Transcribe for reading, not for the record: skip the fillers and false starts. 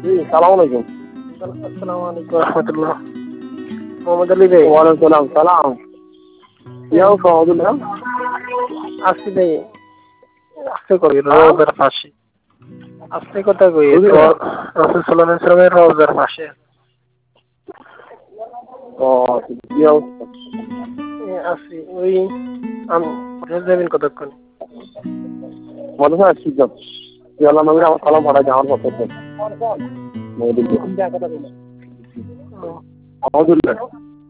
সালাম আলাইকুম। আসসালামু আলাইকুম রহমতুল্লাহ। মোহাম্মদ আলী ভাই। ওয়ালাইকুম সালাম। কি অবস্থা আব্দুল্লাহ? আসছি ভাই, আসতে কই রোজার পাশে, আসতে কথা কই রাসূল সাল্লাল্লাহু আলাইহি ওয়াসাল্লামের রোজার পাশে। ও কি অবস্থা? আসছি ওই আমি যাবেন কতক্ষণ? মনে হয় আসছি তো। আল্লাহ নবীর আমার সালাম পাঠাই আমার পক্ষ থেকে। আলহামদুলিল্লাহ।